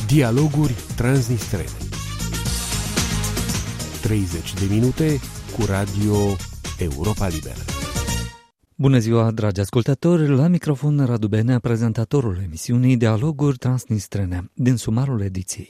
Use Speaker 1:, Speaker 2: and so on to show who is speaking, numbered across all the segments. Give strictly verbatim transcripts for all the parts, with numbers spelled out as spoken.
Speaker 1: Dialoguri transnistrene. treizeci de minute cu Radio Europa Liberă.
Speaker 2: Bună ziua, dragi ascultători! La microfon Radu Benea, prezentatorul emisiunii Dialoguri transnistrene, din sumarul ediției.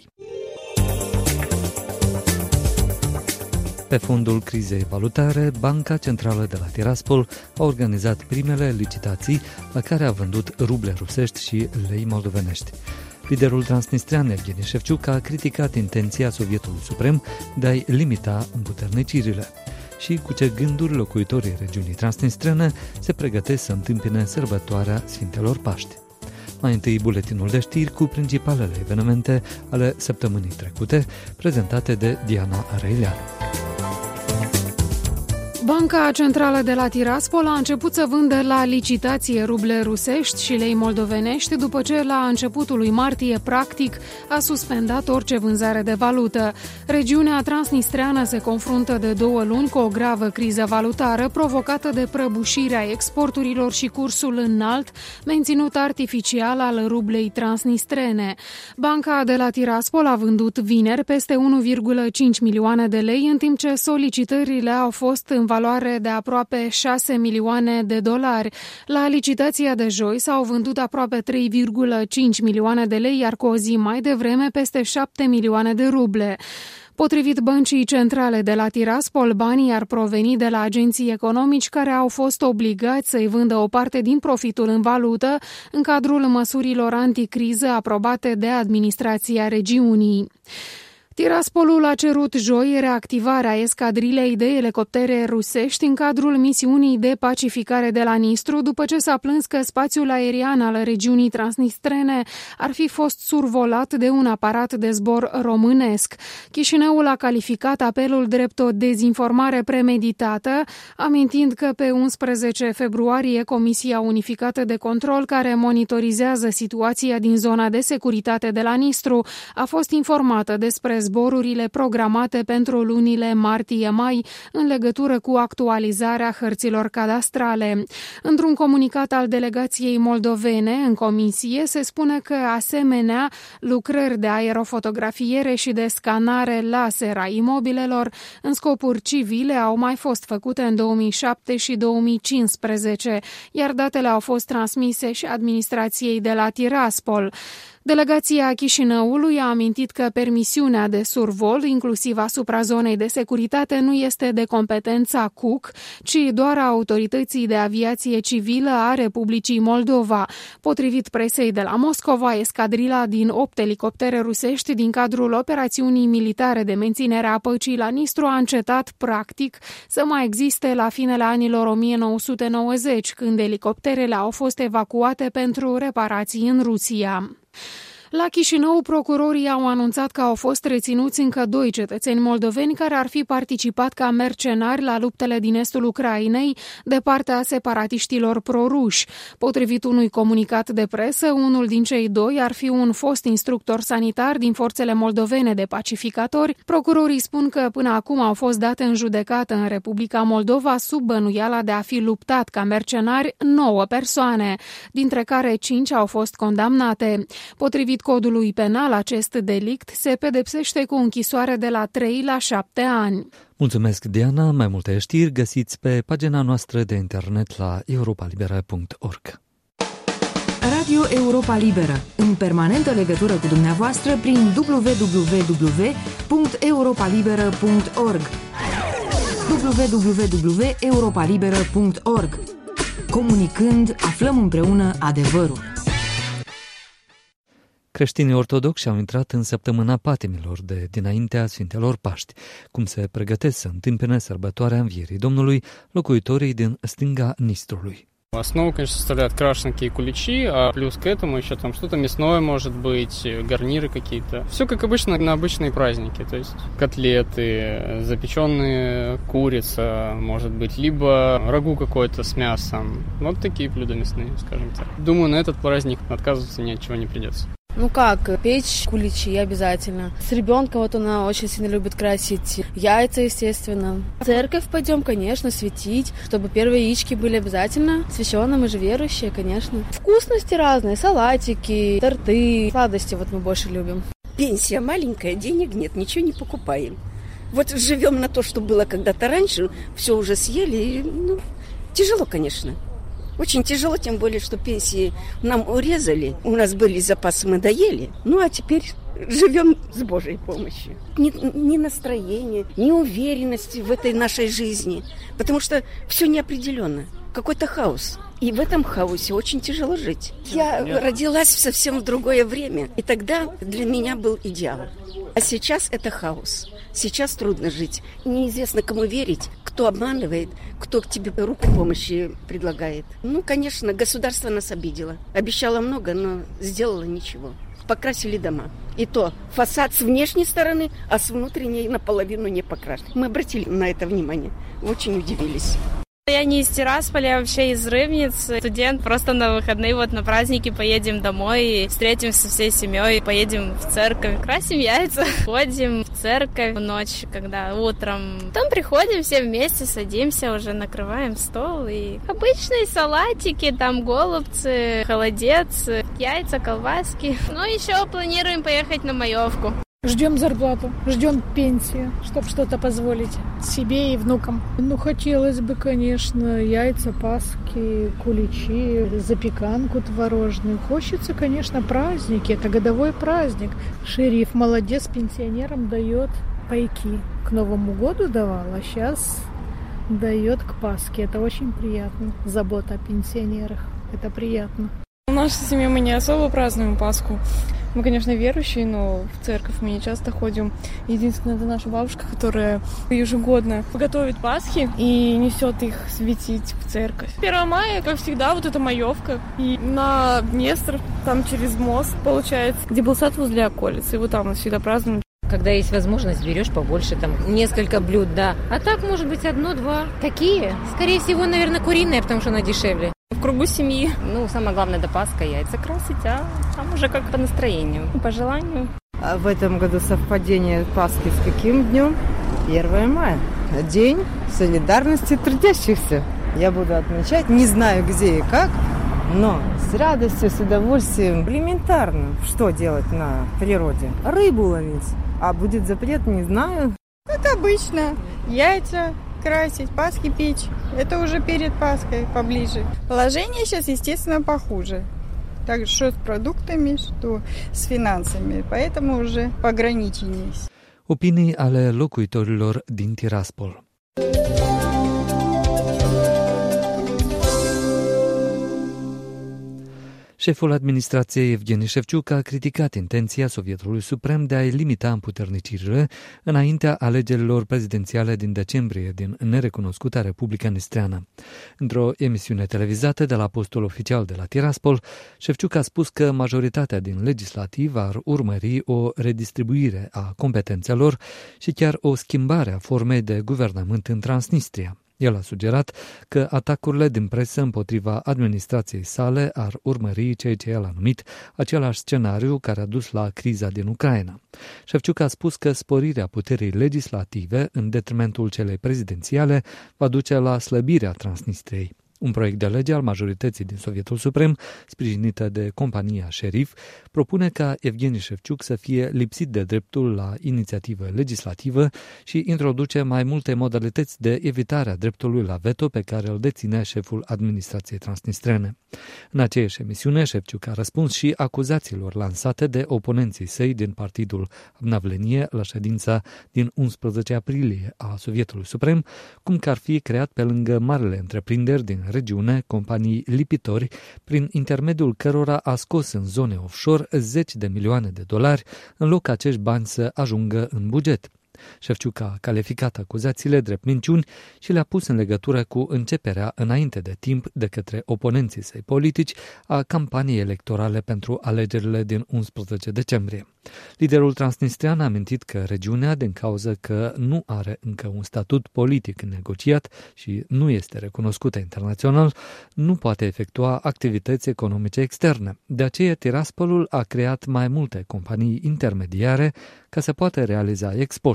Speaker 2: Pe fondul crizei valutare, Banca Centrală de la Tiraspol a organizat primele licitații la care a vândut ruble rusești și lei moldovenești. Liderul transnistrean Evgeni Șefciuc a criticat intenția Sovietului Suprem de a-i limita împuternicirile și cu ce gânduri locuitorii regiunii transnistrene se pregătesc să întâmpine sărbătoarea Sfintelor Paști. Mai întâi buletinul de știri cu principalele evenimente ale săptămânii trecute, prezentate de Diana Areileanu.
Speaker 3: Banca Centrală de la Tiraspol a început să vândă la licitație ruble rusești și lei moldovenești după ce la începutul lui martie, practic, a suspendat orice vânzare de valută. Regiunea transnistreană se confruntă de două luni cu o gravă criză valutară provocată de prăbușirea exporturilor și cursul înalt, menținut artificial al rublei transnistrene. Banca de la Tiraspol a vândut vineri peste unu virgulă cinci milioane de lei, în timp ce solicitările au fost în valoare de aproape șase milioane de dolari. La licitația de joi s-au vândut aproape trei virgulă cinci milioane de lei, iar cu o zi mai devreme peste șapte milioane de ruble. Potrivit Băncii Centrale de la Tiraspol, banii ar proveni de la agenții economici care au fost obligați să-i vândă o parte din profitul în valută în cadrul măsurilor anticriză aprobate de administrația regiunii. Tiraspolul a cerut joi reactivarea escadrilei de elicoptere rusești în cadrul misiunii de pacificare de la Nistru, după ce s-a plâns că spațiul aerian al regiunii transnistrene ar fi fost survolat de un aparat de zbor românesc. Chișinăul a calificat apelul drept o dezinformare premeditată, amintind că pe unsprezece februarie Comisia Unificată de Control, care monitorizează situația din zona de securitate de la Nistru, a fost informată despre zborurile programate pentru lunile martie-mai în legătură cu actualizarea hărților cadastrale. Într-un comunicat al delegației moldovene în comisie se spune că asemenea lucrări de aerofotografiere și de scanare laser a imobilelor în scopuri civile au mai fost făcute în două mii șapte și două mii cincisprezece, iar datele au fost transmise și administrației de la Tiraspol. Delegația Chișinăului a amintit că permisiunea de survol, inclusiv asupra zonei de securitate, nu este de competența C U C, ci doar a Autorității de Aviație Civilă a Republicii Moldova. Potrivit presei de la Moscova, escadrila din opt elicoptere rusești din cadrul operațiunii militare de menținere a păcii la Nistru a încetat, practic, să mai existe la finele anilor o mie nouă sute nouăzeci, când elicopterele au fost evacuate pentru reparații în Rusia. La Chișinău, procurorii au anunțat că au fost reținuți încă doi cetățeni moldoveni care ar fi participat ca mercenari la luptele din estul Ucrainei de partea separatiștilor proruși. Potrivit unui comunicat de presă, unul din cei doi ar fi un fost instructor sanitar din forțele moldovene de pacificatori. Procurorii spun că până acum au fost date în judecată în Republica Moldova sub bănuiala de a fi luptat ca mercenari nouă persoane, dintre care cinci au fost condamnate. Potrivit codului penal, acest delict se pedepsește cu închisoare de la trei la șapte ani.
Speaker 2: Mulțumesc, Diana. Mai multe știri găsiți pe pagina noastră de internet la europa liberă punct org.
Speaker 4: Radio Europa Liberă, în permanentă legătură cu dumneavoastră prin w w w punct europa liberă punct org. w w w punct europa liberă punct org. Comunicând, aflăm împreună adevărul.
Speaker 2: Creștinii ortodoxi au intrat în săptămâna patimilor de dinaintea Sfintelor Paști, cum se pregătesc să întâmpine sărbătoarea Învierii Domnului locuitorii din stânga Nistrului.
Speaker 5: Основу, конечно, составляют крашенки и куличи, а плюс к этому еще там что-то мясное может быть, гарниры какие-то. Все как обычно на обычные праздники, то есть котлеты, запеченные курица, может быть, либо рагу какое-то с мясом. Вот такие блюда мясные, скажем так. Думаю, на этот праздник отказываться ни от чего не придется.
Speaker 6: Ну как, печь куличи обязательно. С ребенком вот она очень сильно любит красить яйца, естественно. В церковь пойдем, конечно, светить, чтобы первые яички были обязательно. Священные, мы же верующие, конечно. Вкусности разные, салатики, торты, сладости вот мы больше любим.
Speaker 7: Пенсия маленькая, денег нет, ничего не покупаем. Вот живем на то, что было когда-то раньше, все уже съели, и, ну, тяжело, конечно. Очень тяжело, тем более, что пенсии нам урезали, у нас были запасы, мы доели, ну а теперь живем с Божьей помощью. Ни, ни настроения, ни уверенности в этой нашей жизни, потому что все неопределенно, какой-то хаос. И в этом хаосе очень тяжело жить. Я Нет. родилась совсем в другое время, и тогда для меня был идеал. А сейчас это хаос. Сейчас трудно жить. Неизвестно, кому верить, кто обманывает, кто к тебе руку помощи предлагает. Ну, конечно, государство нас обидело. Обещало много, но сделало ничего. Покрасили дома. И то фасад с внешней стороны, а с внутренней наполовину не покрашен. Мы обратили на это внимание. Очень удивились.
Speaker 8: Я не из Тирасполя, я вообще из Рыбницы. Студент, просто на выходные, вот на праздники поедем домой, и встретимся всей семьей, поедем в церковь, красим яйца, ходим в церковь в ночь, когда утром. Потом приходим все вместе, садимся, уже накрываем стол, и обычные салатики, там голубцы, холодец, яйца, колбаски. Ну, еще планируем поехать на маевку.
Speaker 9: Ждем зарплату, ждем пенсию, чтобы что-то позволить себе и внукам. Ну, хотелось бы, конечно, яйца, паски, куличи, запеканку творожную. Хочется, конечно, праздники. Это годовой праздник. Шериф молодец, пенсионерам дает пайки. К Новому году давал, а сейчас дает к Пасхе. Это очень приятно. Забота о пенсионерах. Это приятно.
Speaker 10: В нашей семье мы не особо празднуем Пасху. Мы, конечно, верующие, но в церковь мы не часто ходим. Единственное, это наша бабушка, которая ежегодно готовит Пасхи и несет их светить в церковь. первого мая, как всегда, вот эта маевка. И на Днестр, там через мост, получается, где был сад возле околицы. И вот там мы всегда празднуем.
Speaker 11: Когда есть возможность, берешь побольше, там, несколько блюд, да. А так, может быть, одно-два. Какие? Скорее всего, наверное, куриная, потому что она дешевле.
Speaker 8: В кругу семьи.
Speaker 12: Ну, самое главное, до Пасха яйца красить, а там уже как по настроению, по желанию.
Speaker 13: А в этом году совпадение Пасхи с каким днем? первого мая. День солидарности трудящихся. Я буду отмечать, не знаю где и как, но с радостью, с удовольствием. Элементарно, что делать на природе? Рыбу ловить. А будет запрет, не знаю.
Speaker 14: Как обычно, яйца красить, Пасхи печь. Это уже перед Пасхой поближе. Положение сейчас, естественно, похуже. Так что с продуктами, что с финансами. Поэтому уже пограничение.
Speaker 2: Opinii ale locuitorilor din Tiraspol. Șeful administrației Evgeni Șefciuc a criticat intenția Sovietului Suprem de a-i limita împuternicirile înaintea alegerilor prezidențiale din decembrie din nerecunoscuta Republica Nistreană. Într-o emisiune televizată de la postul oficial de la Tiraspol, Șefciuc a spus că majoritatea din legislativ ar urmări o redistribuire a competențelor și chiar o schimbare a formei de guvernământ în Transnistria. El a sugerat că atacurile din presă împotriva administrației sale ar urmări ceea ce el a numit același scenariu care a dus la criza din Ucraina. Șefciuc a spus că sporirea puterii legislative în detrimentul celei prezidențiale va duce la slăbirea Transnistriei. Un proiect de lege al majorității din Sovietul Suprem, sprijinită de compania Șerif, propune ca Evgeni Șefciuc să fie lipsit de dreptul la inițiativă legislativă și introduce mai multe modalități de evitare a dreptului la veto pe care îl deține șeful administrației transnistrene. În aceeași emisiune, Șefciuc a răspuns și acuzațiilor lansate de oponenții săi din partidul Obnovlenie la ședința din unsprezece aprilie a Sovietului Suprem, cum că ar fi creat pe lângă marele întreprinderi din regiune companii lipitori, prin intermediul cărora a scos în zone offshore zeci de milioane de dolari, în loc ca acești bani să ajungă în buget. Șefciuc a calificat acuzațiile drept minciuni și le-a pus în legătură cu începerea înainte de timp de către oponenții săi politici a campaniei electorale pentru alegerile din unsprezece decembrie. Liderul transnistrian a amintit că regiunea, din cauza că nu are încă un statut politic negociat și nu este recunoscută internațional, nu poate efectua activități economice externe. De aceea, Tiraspolul a creat mai multe companii intermediare ca să poată realiza exporturi.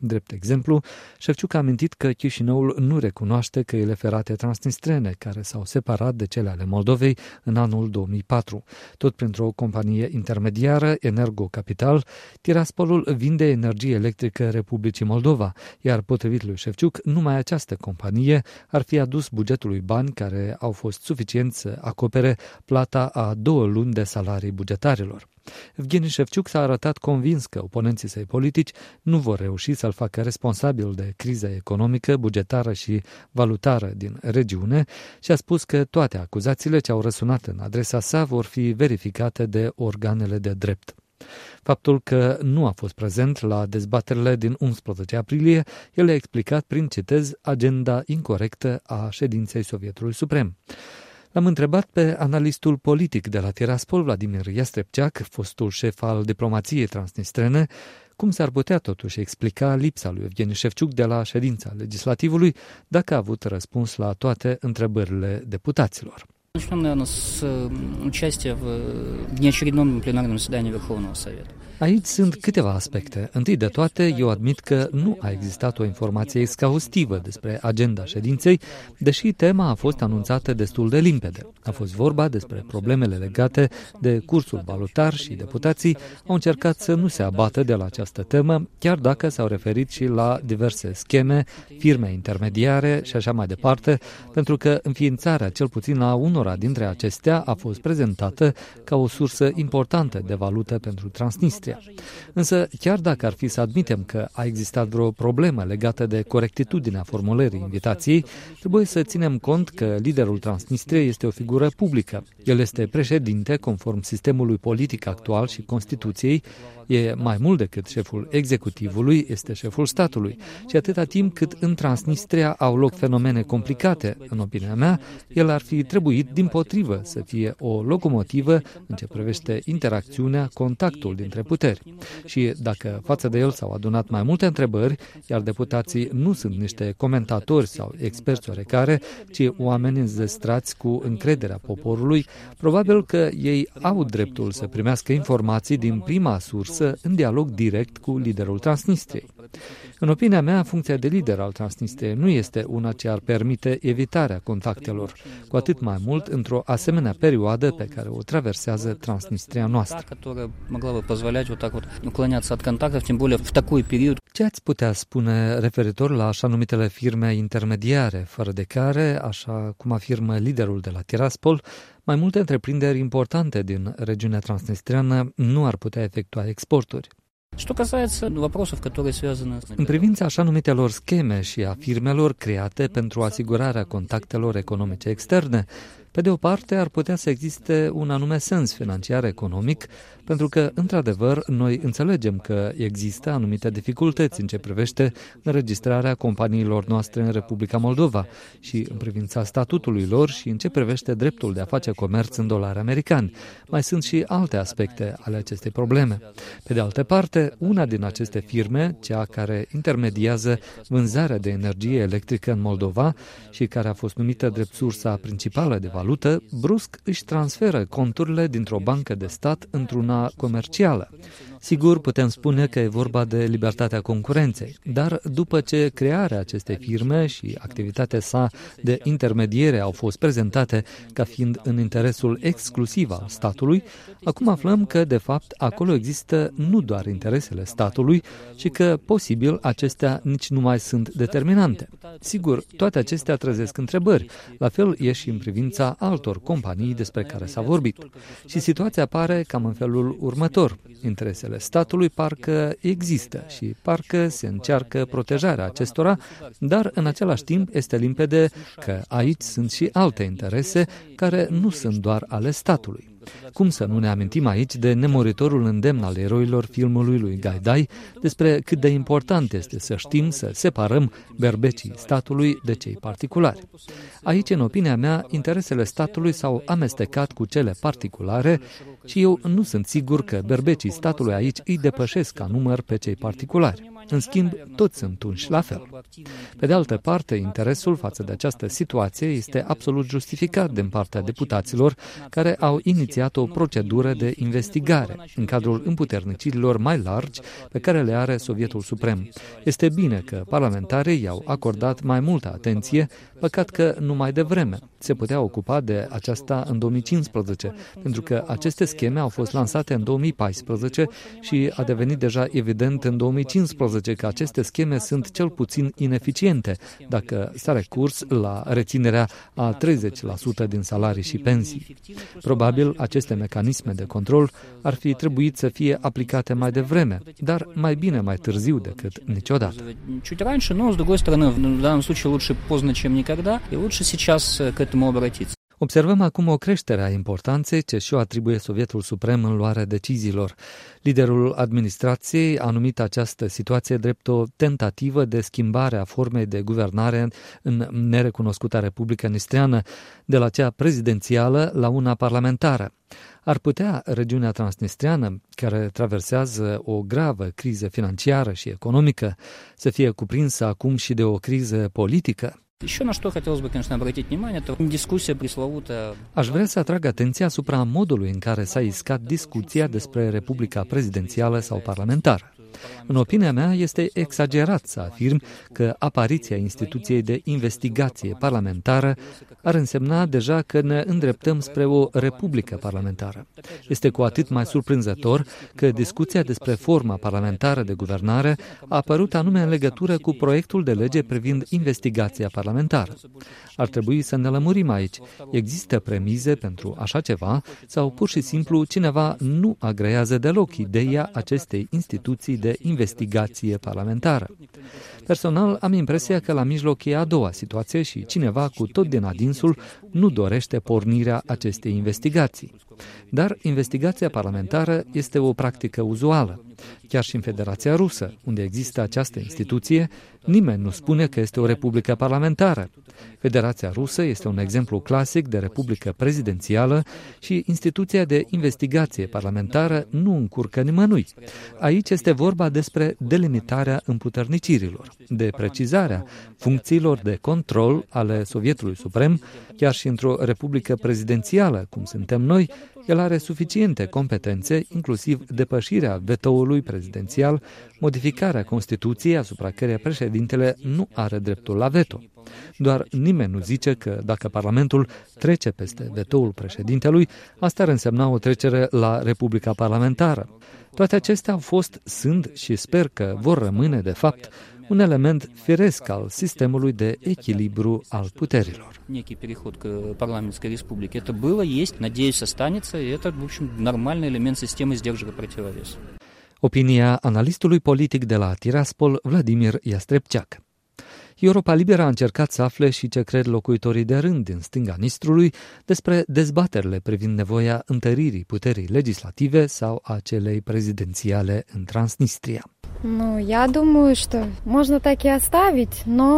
Speaker 2: Drept exemplu, Șefciuc a amintit că Chișinăul nu recunoaște căile ferate transnistrene, care s-au separat de cele ale Moldovei în anul două mii patru. Tot printr-o companie intermediară, Energo Capital, Tiraspolul vinde energie electrică Republicii Moldova, iar potrivit lui Șefciuc, numai această companie ar fi adus bugetului bani care au fost suficienți să acopere plata a două luni de salarii bugetarilor. Evgeni Șefciuc s-a arătat convins că oponenții săi politici nu vor reuși să-l facă responsabil de criza economică, bugetară și valutară din regiune și a spus că toate acuzațiile ce au răsunat în adresa sa vor fi verificate de organele de drept. Faptul că nu a fost prezent la dezbaterile din unsprezece aprilie, el a explicat prin, citez, agenda incorectă a ședinței Sovietului Suprem. L-am întrebat pe analistul politic de la Tiraspol, Vladimir Iastrepceac, fostul șef al diplomației transnistrene, cum s-ar putea totuși explica lipsa lui Evgeni Șefciuc de la ședința legislativului, dacă a avut răspuns la toate întrebările deputaților.
Speaker 15: Начнем, наверное, с участия в неочередном пленарном заседании Верховного Совета.
Speaker 2: Aici sunt câteva aspecte. Întâi de toate, eu admit că nu a existat o informație exhaustivă despre agenda ședinței, deși tema a fost anunțată destul de limpede. A fost vorba despre problemele legate de cursul valutar și deputații au încercat să nu se abată de la această temă, chiar dacă s-au referit și la diverse scheme, firme intermediare și așa mai departe, pentru că înființarea cel puțin a unora dintre acestea a fost prezentată ca o sursă importantă de valută pentru Transnistria. Însă, chiar dacă ar fi să admitem că a existat vreo problemă legată de corectitudinea formulării invitației, trebuie să ținem cont că liderul Transnistriei este o figură publică. El este președinte conform sistemului politic actual și Constituției, e mai mult decât șeful executivului, este șeful statului. Și atâta timp cât în Transnistria au loc fenomene complicate, în opinia mea, el ar fi trebuit, dimpotrivă, să fie o locomotivă în ce privește interacțiunea, contactul dintre puteri. Și dacă față de el s-au adunat mai multe întrebări, iar deputații nu sunt niște comentatori sau experți oarecare, ci oameni înzestrați cu încrederea poporului, probabil că ei au dreptul să primească informații din prima sursă în dialog direct cu liderul Transnistriei. În opinia mea, funcția de lider al Transnistriei nu este una ce ar permite evitarea contactelor, cu atât mai mult într-o asemenea perioadă pe care o traversează Transnistria noastră. Ce ați putea spune referitor la așa numitele firme intermediare, fără de care, așa cum afirmă liderul de la Tiraspol, mai multe întreprinderi importante din regiunea transnistriană nu ar putea efectua exporturi? În privința așa numitelor scheme și a firmelor create pentru asigurarea contactelor economice externe, pe de o parte ar putea să existe un anume sens financiar-economic, pentru că, într-adevăr, noi înțelegem că există anumite dificultăți în ce privește înregistrarea companiilor noastre în Republica Moldova și în privința statutului lor și în ce privește dreptul de a face comerț în dolari americani. Mai sunt și alte aspecte ale acestei probleme. Pe de altă parte, una din aceste firme, cea care intermediază vânzarea de energie electrică în Moldova și care a fost numită drept sursa principală de valută, brusc își transferă conturile dintr-o bancă de stat într-una comercială. Sigur, putem spune că e vorba de libertatea concurenței, dar după ce crearea acestei firme și activitatea sa de intermediere au fost prezentate ca fiind în interesul exclusiv al statului, acum aflăm că, de fapt, acolo există nu doar interesele statului, ci că, posibil, acestea nici nu mai sunt determinante. Sigur, toate acestea trezesc întrebări, la fel e și în privința altor companii despre care s-a vorbit. Și situația pare cam în felul următor. Interesele statului parcă există și parcă se încearcă protejarea acestora, dar în același timp este limpede că aici sunt și alte interese care nu sunt doar ale statului. Cum să nu ne amintim aici de nemuritorul îndemn al eroilor filmului lui Gaidai despre cât de important este să știm să separăm berbecii statului de cei particulari. Aici, în opinia mea, interesele statului s-au amestecat cu cele particulare și eu nu sunt sigur că berbecii statului aici îi depășesc ca număr pe cei particulari. În schimb, toți sunt unși la fel. Pe de altă parte, interesul față de această situație este absolut justificat din partea deputaților care au inițiat o procedură de investigare în cadrul împuternicirilor mai largi pe care le are Sovietul Suprem. Este bine că parlamentarii i-au acordat mai multă atenție, păcat că nu mai devreme. Se putea ocupa de aceasta în două mii cincisprezece, pentru că aceste scheme au fost lansate în două mii paisprezece și a devenit deja evident în două mii cincisprezece că aceste scheme sunt cel puțin ineficiente dacă s-a recurs la reținerea a treizeci la sută din salarii și pensii. Probabil aceste mecanisme de control ar fi trebuit să fie aplicate mai devreme, dar mai bine mai târziu decât niciodată.
Speaker 15: Чуть раньше, но, с другой стороны, в данном случае лучше поздно, чем никогда, и лучше сейчас к этому обратиться.
Speaker 2: Observăm acum o creștere a importanței ce și-o atribuie Sovietul Suprem în luarea deciziilor. Liderul administrației a numit această situație drept o tentativă de schimbare a formei de guvernare în nerecunoscuta Republică Nistreană, de la cea prezidențială la una parlamentară. Ar putea regiunea transnistreană, care traversează o gravă criză financiară și economică, să fie cuprinsă acum și de o criză politică?
Speaker 15: Еще на что хотелось бы, конечно, обратить внимание, это дискуссия пресловутая.
Speaker 2: Aș vrea să atrag atenția asupra modului în care s-a iscat discuția despre Republica prezidențială sau parlamentară. În opinia mea, este exagerat să afirm că apariția instituției de investigație parlamentară ar însemna deja că ne îndreptăm spre o republică parlamentară. Este cu atât mai surprinzător că discuția despre forma parlamentară de guvernare a apărut anume în legătură cu proiectul de lege privind investigația parlamentară. Ar trebui să ne lămurim aici. Există premize pentru așa ceva sau pur și simplu cineva nu agrează deloc ideea acestei instituții de investigație parlamentară. Personal, am impresia că la mijloc e a doua situație și cineva cu tot din adinsul nu dorește pornirea acestei investigații. Dar investigația parlamentară este o practică uzuală. Chiar și în Federația Rusă, unde există această instituție, nimeni nu spune că este o republică parlamentară. Federația Rusă este un exemplu clasic de republică prezidențială și instituția de investigație parlamentară nu încurcă nimănui. Aici este vorba despre delimitarea împuternicirilor, de precizarea funcțiilor de control ale Sovietului Suprem, chiar și într-o republică prezidențială, cum suntem noi, el are suficiente competențe, inclusiv depășirea vetoului prezidențial, modificarea Constituției asupra căreia președintele nu are dreptul la veto. Doar nimeni nu zice că dacă Parlamentul trece peste vetoul președintelui, asta ar însemna o trecere la Republica Parlamentară. Toate acestea au fost, sunt și sper că vor rămâne, de fapt, un element firesc al sistemului de echilibru al puterilor.
Speaker 15: Некий переход к парламентской республике. Это было, есть, надеюсь, останется, и это, в общем, нормальный элемент системы сдерживания противовеса.
Speaker 2: Opinia analistului politic de la Tiraspol, Vladimir Iastrepceac. Europa Liberă a încercat să afle și ce cred locuitorii de rând din stânga Nistrului despre dezbaterile privind nevoia întăririi puterii legislative sau a celei prezidențiale în Transnistria.
Speaker 16: Ну, я думаю, что можно так и оставить,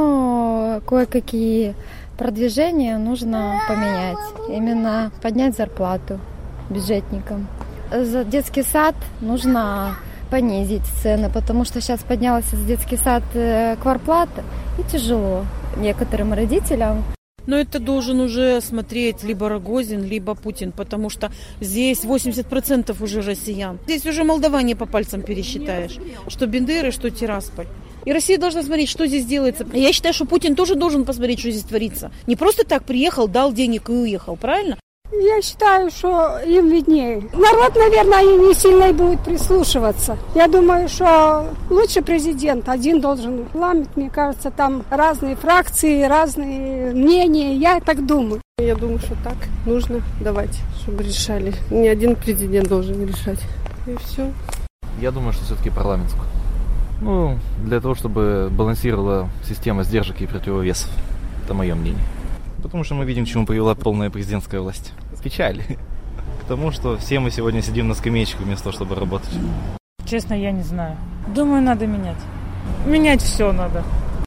Speaker 16: но кое-какие продвижения нужно поменять. Именно поднять зарплату бюджетникам. За детский сад нужно понизить цены, потому что сейчас поднялась за детский сад квартплата, и тяжело некоторым родителям.
Speaker 17: Но это должен уже смотреть либо Рогозин, либо Путин, потому что здесь восемьдесят процентов уже россиян. Здесь уже Молдаване по пальцам пересчитаешь, что Бендеры, что Тирасполь. И Россия должна смотреть, что здесь делается. Я считаю, что Путин тоже должен посмотреть, что здесь творится. Не просто так приехал, дал денег и уехал, правильно?
Speaker 18: Я считаю, что им виднее. Народ, наверное, не сильно и будет прислушиваться. Я думаю, что лучше президент один должен. Парламент, мне кажется, там разные фракции, разные мнения. Я так думаю.
Speaker 19: Я думаю, что так нужно давать, чтобы решали. Не один президент должен решать. И все.
Speaker 20: Я думаю, что все-таки парламентскую. Ну, для того, чтобы балансировала система сдержек и противовесов. Это мое мнение. Потому что мы видим, к чему привела полная президентская власть. Печаль. К тому, что все мы сегодня сидим на скамеечках вместо того, чтобы работать.
Speaker 21: Честно, я не знаю. Думаю, надо менять. Менять все надо.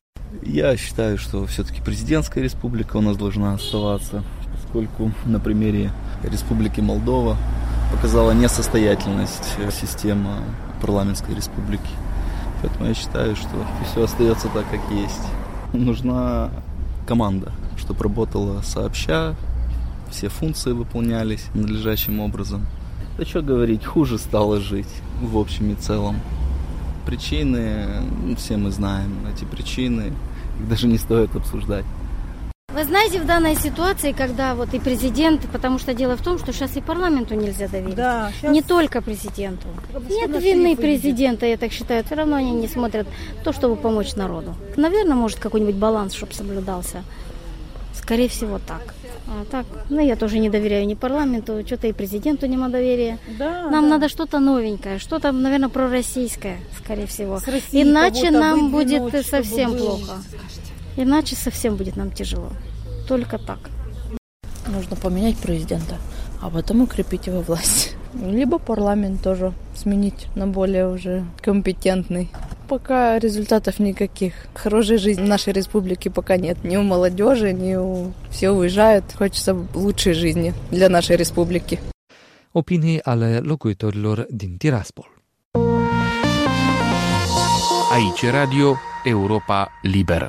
Speaker 22: Я считаю, что все-таки президентская республика у нас должна оставаться, поскольку на примере Республики Молдова показала несостоятельность системы парламентской республики. Поэтому я считаю, что все остается так, как есть. Нужна команда, чтобы работала сообща, все функции выполнялись надлежащим образом. Да что говорить, хуже стало жить в общем и целом. Причины, ну, все мы знаем эти причины, их даже не стоит обсуждать.
Speaker 1: Вы знаете, в данной ситуации, когда вот и президент, потому что дело в том, что сейчас и парламенту нельзя доверить. Да, сейчас... Не только президенту. Нет вины президента, я так считаю. Все равно они не смотрят то, чтобы помочь народу. Наверное, может какой-нибудь баланс, чтобы соблюдался. Скорее всего, так. А так, ну, я тоже не доверяю ни парламенту, что-то и президенту нема доверия. Да, Нам да. надо что-то новенькое, что-то, наверное, пророссийское, скорее всего. Иначе нам будет совсем плохо. Иначе совсем будет нам тяжело. Только так.
Speaker 3: Нужно поменять президента, а потом укрепить его власть. Либо парламент тоже сменить на более уже компетентный. Пока результатов никаких. Хорошей жизни в нашей республике пока нет. Ни у молодежи, ни у... Все уезжают. Хочется лучшей жизни для нашей республики.
Speaker 2: Opinii ale locuitorilor din Tiraspol.
Speaker 23: Aici Radio Europa Liberă.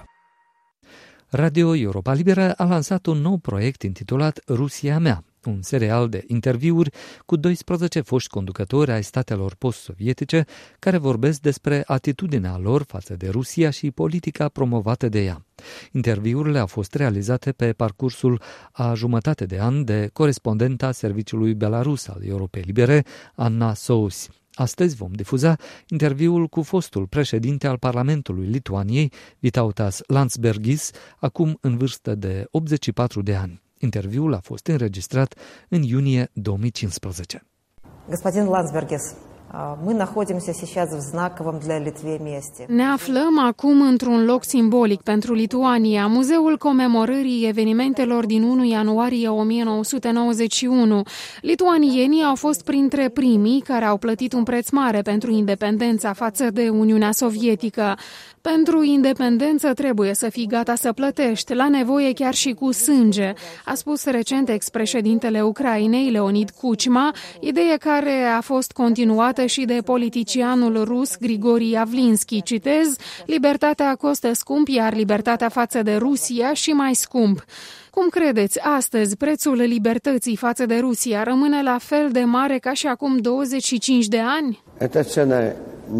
Speaker 2: Radio Europa Liberă a lansat un nou proiect intitulat Rusia mea, un serial de interviuri cu doisprezece foști conducători ai statelor post-sovietice care vorbesc despre atitudinea lor față de Rusia și politica promovată de ea. Interviurile au fost realizate pe parcursul a jumătate de an de corespondenta serviciului belarus al Europei Libere, Anna Sousi. Astăzi vom difuza interviul cu fostul președinte al Parlamentului Lituaniei, Vytautas Landsbergis, acum în vârstă de optzeci și patru de ani. Interviul a fost înregistrat în iunie două mii cincisprezece.
Speaker 24: Господин Ландсбергис, мы находимся сейчас в знаковом для Литвы месте.
Speaker 25: Ne aflăm acum într-un loc simbolic pentru Lituania, Muzeul Comemorării Evenimentelor din unu ianuarie o mie nouă sute nouăzeci și unu. Lituanienii au fost printre primii care au plătit un preț mare pentru independența față de Uniunea Sovietică. Pentru independență trebuie să fii gata să plătești, la nevoie chiar și cu sânge, a spus recent ex-președintele Ucrainei, Leonid Kuchma, idee care a fost continuată și de politicianul rus Grigori Yavlinski. Citez, libertatea costă scump, iar libertatea față de Rusia și mai scump. Cum credeți, astăzi prețul libertății față de Rusia rămâne la fel de mare ca și acum douăzeci și cinci de ani?
Speaker 26: Эта цена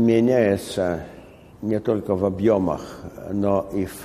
Speaker 26: меняется не только в объемах, но и в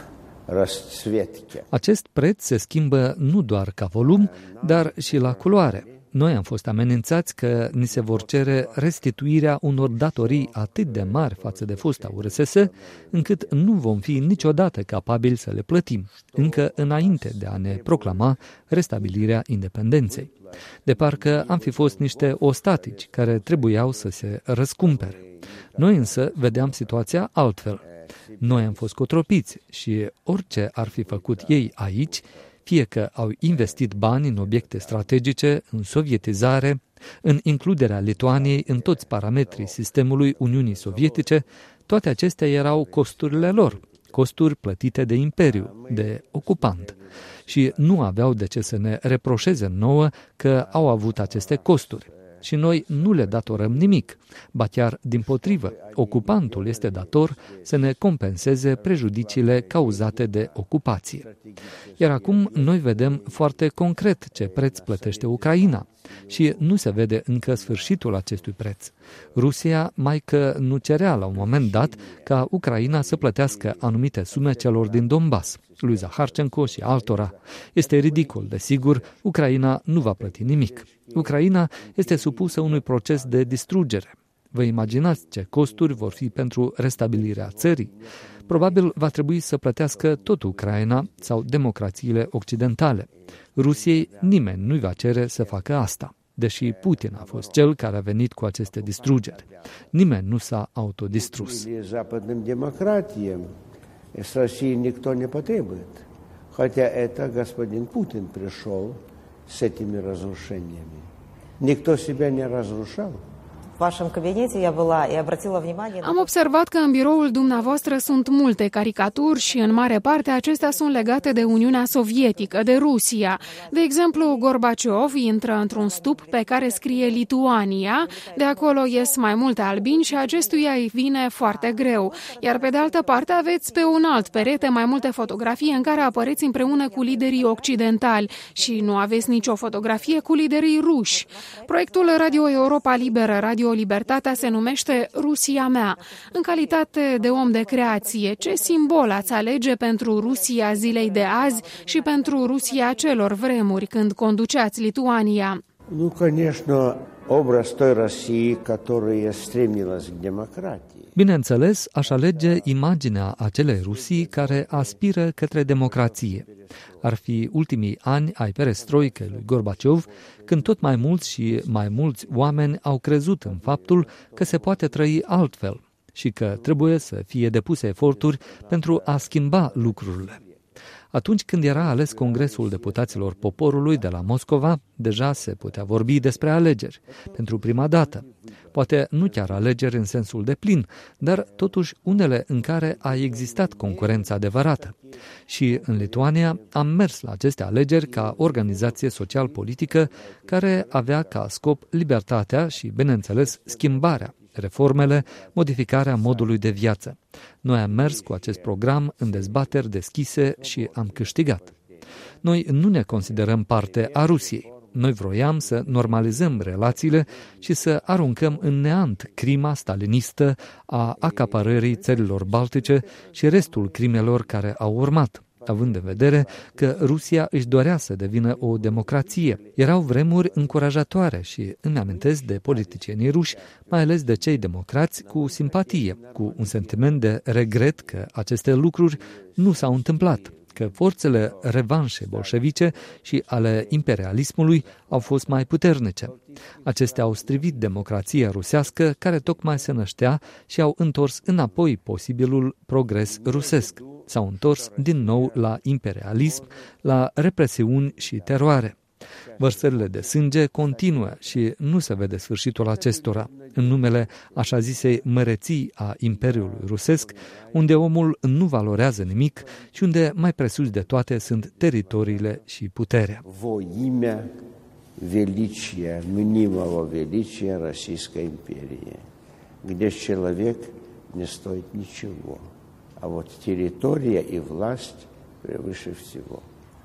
Speaker 26: расцветке.
Speaker 2: Acest preț se schimbă nu doar ca volum, dar și la culoare. Noi am fost amenințați că ni se vor cere restituirea unor datorii atât de mari față de fosta U R S S, încât nu vom fi niciodată capabili să le plătim, încă înainte de a ne proclama restabilirea independenței. De parcă am fi fost niște ostatici care trebuiau să se răscumpere. Noi însă vedeam situația altfel. Noi am fost cotropiți și orice ar fi făcut ei aici, fie că au investit bani în obiecte strategice, în sovietizare, în includerea Lituaniei în toți parametrii sistemului Uniunii Sovietice, toate acestea erau costurile lor, costuri plătite de imperiu, de ocupant. Și nu aveau de ce să ne reproșeze nouă că au avut aceste costuri. Și noi nu le datorăm nimic, ba chiar dimpotrivă, ocupantul este dator să ne compenseze prejudiciile cauzate de ocupație. Iar acum noi vedem foarte concret ce preț plătește Ucraina și nu se vede încă sfârșitul acestui preț. Rusia mai că nu cerea la un moment dat ca Ucraina să plătească anumite sume celor din Donbass, lui Zaharchenko și altora. Este ridicol, desigur, Ucraina nu va plăti nimic. Ucraina este supusă unui proces de distrugere. Vă imaginați ce costuri vor fi pentru restabilirea țării? Probabil va trebui să plătească tot Ucraina sau democrațiile occidentale. Rusiei nimeni nu-i va cere să facă asta, deși Putin a fost cel care a venit cu aceste distrugeri. Nimeni nu s-a autodistrus.
Speaker 26: С России никто не потребует. Хотя это господин Путин пришел с этими разрушениями. Никто себя не разрушал.
Speaker 25: Am observat că în biroul dumneavoastră sunt multe caricaturi și în mare parte acestea sunt legate de Uniunea Sovietică, de Rusia. De exemplu, Gorbaciov intră într-un stup pe care scrie Lituania, de acolo ies mai multe albini și acestuia îi vine foarte greu. Iar pe de altă parte aveți pe un alt perete mai multe fotografii în care apăreți împreună cu liderii occidentali și nu aveți nicio fotografie cu liderii ruși. Proiectul Radio Europa Liberă, Radio Libertatea se numește Rusia mea. În calitate de om de creație, ce simbol ați alege pentru Rusia zilei de azi și pentru Rusia celor vremuri când conduceați Lituania?
Speaker 26: Nu, конечно, образ той России, которая стремилась к демократии.
Speaker 2: Bineînțeles, aș alege imaginea acelei Rusii care aspiră către democrație. Ar fi ultimii ani ai perestroicăi lui Gorbaciov, când tot mai mulți și mai mulți oameni au crezut în faptul că se poate trăi altfel și că trebuie să fie depuse eforturi pentru a schimba lucrurile. Atunci când era ales Congresul Deputaților Poporului de la Moscova, deja se putea vorbi despre alegeri, pentru prima dată. Poate nu chiar alegeri în sensul deplin, dar totuși unele în care a existat concurență adevărată. Și în Lituania am mers la aceste alegeri ca organizație social-politică care avea ca scop libertatea și, bineînțeles, schimbarea, reformele, modificarea modului de viață. Noi am mers cu acest program în dezbateri deschise și am câștigat. Noi nu ne considerăm parte a Rusiei. Noi vroiam să normalizăm relațiile și să aruncăm în neant crima stalinistă a acaparării țărilor baltice și restul crimelor care au urmat, având în vedere că Rusia își dorea să devină o democrație. Erau vremuri încurajatoare și îmi amintesc de politicienii ruși, mai ales de cei democrați, cu simpatie, cu un sentiment de regret că aceste lucruri nu s-au întâmplat, că forțele revanșe bolșevice și ale imperialismului au fost mai puternice. Acestea au strivit democrația rusească care tocmai se năștea și au întors înapoi posibilul progres rusesc. S-au întors din nou la imperialism, la represiuni și teroare. Vărsările de sânge continuă și nu se vede sfârșitul acestora, în numele așa zisei măreții a Imperiului Rusesc, unde omul nu valorează nimic și unde mai presus de toate sunt teritoriile și puterea.
Speaker 26: Voimea величия, мнимого величия Российской империи, где человек не стоит ничего, а вот территория и власть превыше всего.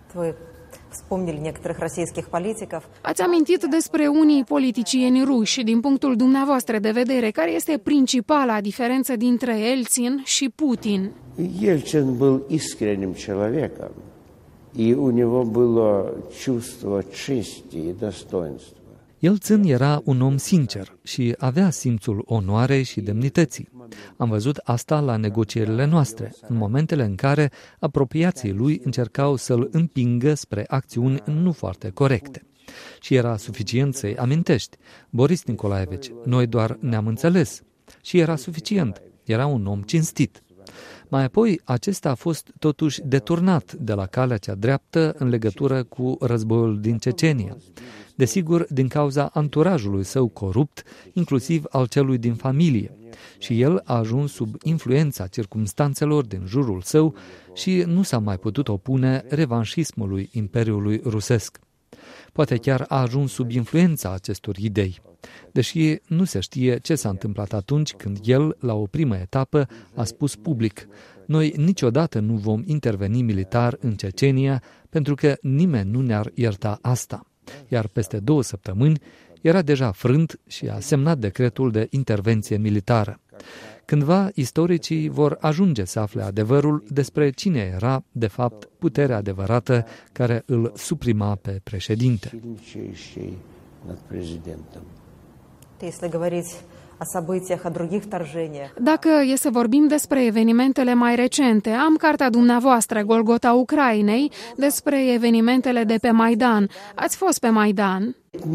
Speaker 25: Ați amintit despre unii politicieni ruși din punctul dumneavoastră de vedere. Care este principala diferență dintre Elțin și Putin?
Speaker 26: Ельцин был искренним человеком, и у него было чувство чести и достоинства.
Speaker 2: Elțin era un om sincer și avea simțul onoarei și demnității. Am văzut asta la negocierile noastre, în momentele în care apropiații lui încercau să-l împingă spre acțiuni nu foarte corecte. Și era suficient să-i amintești: Boris Nicolaevici, noi doar ne-am înțeles. Și era suficient, era un om cinstit. Mai apoi, acesta a fost totuși deturnat de la calea cea dreaptă în legătură cu războiul din Cecenia. Desigur, din cauza anturajului său corupt, inclusiv al celui din familie. Și el a ajuns sub influența circumstanțelor din jurul său și nu s-a mai putut opune revanșismului Imperiului Rusesc. Poate chiar a ajuns sub influența acestor idei, deși nu se știe ce s-a întâmplat atunci când el, la o primă etapă, a spus public: noi niciodată nu vom interveni militar în Cecenia pentru că nimeni nu ne-ar ierta asta. Iar peste două săptămâni era deja frânt și a semnat decretul de intervenție militară. Cândva istoricii vor ajunge să afle adevărul despre cine era, de fapt, puterea adevărată care îl suprima pe președinte.
Speaker 25: Dacă e să vorbim despre evenimentele mai recente, am cartea dumneavoastră, Golgota Ucrainei, despre evenimentele de pe Maidan. Ați fost pe Maidan?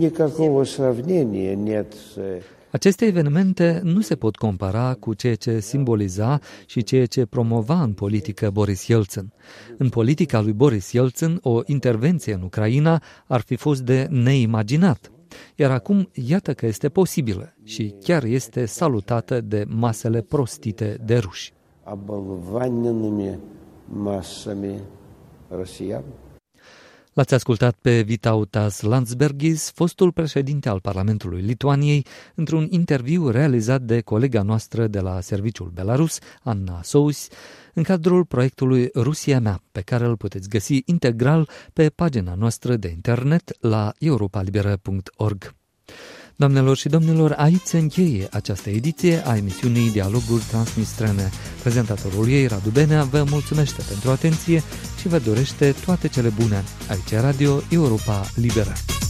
Speaker 2: Aceste evenimente nu se pot compara cu ceea ce simboliza și ceea ce promova în politică Boris Yeltsin. În politica lui Boris Yeltsin, o intervenție în Ucraina ar fi fost de neimaginat. iar acum iată că este posibilă și chiar este salutată de masele prostite de ruși.
Speaker 26: Оболваненными массами россиян.
Speaker 2: L-ați ascultat pe Vytautas Landsbergis, fostul președinte al Parlamentului Lituaniei, într-un interviu realizat de colega noastră de la Serviciul Belarus, Anna Sous, în cadrul proiectului Rusia mea, pe care îl puteți găsi integral pe pagina noastră de internet la europalibera punct org. Doamnelor și domnilor, aici se încheie această ediție a emisiunii Dialoguri Transnistrene. Prezentatorul ei, Radu Benea, vă mulțumește pentru atenție și vă dorește toate cele bune. Aici Radio Europa Liberă.